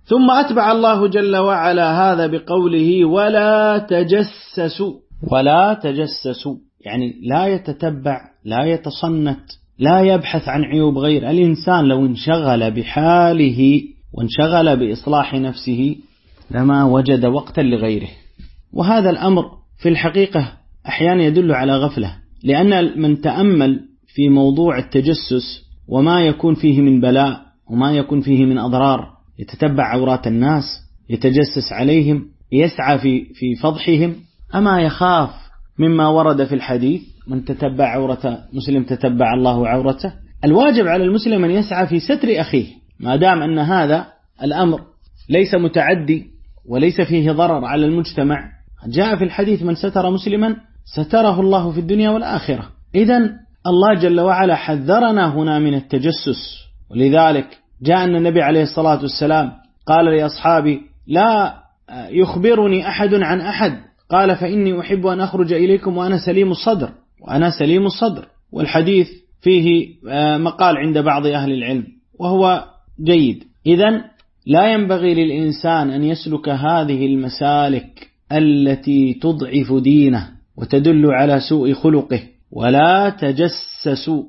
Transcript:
ثم أتبع الله جل وعلا هذا بقوله ولا تجسسوا. ولا تجسسوا يعني لا يتتبع، لا يتصنت، لا يبحث عن عيوب غير. الإنسان لو انشغل بحاله وانشغل بإصلاح نفسه لما وجد وقتا لغيره. وهذا الأمر في الحقيقة أحيانا يدل على غفلة، لأن من تأمل في موضوع التجسس وما يكون فيه من بلاء وما يكون فيه من أضرار، يتتبع عورات الناس، يتجسس عليهم، يسعى في فضحهم، أما يخاف مما ورد في الحديث من تتبع عورة مسلم تتبع الله عورته. الواجب على المسلم أن يسعى في ستر أخيه، ما دام أن هذا الأمر ليس متعدي وليس فيه ضرر على المجتمع. جاء في الحديث من ستر مسلما ستره الله في الدنيا والآخرة. إذن الله جل وعلا حذرنا هنا من التجسس، ولذلك جاء أن النبي عليه الصلاة والسلام قال لأصحابه لا يخبرني أحد عن أحد، قال فإني أحب أن أخرج إليكم وأنا سليم الصدر. وأنا سليم الصدر، والحديث فيه مقال عند بعض أهل العلم وهو جيد. إذن لا ينبغي للإنسان أن يسلك هذه المسالك التي تضعف دينه وتدل على سوء خلقه. ولا تجسسوا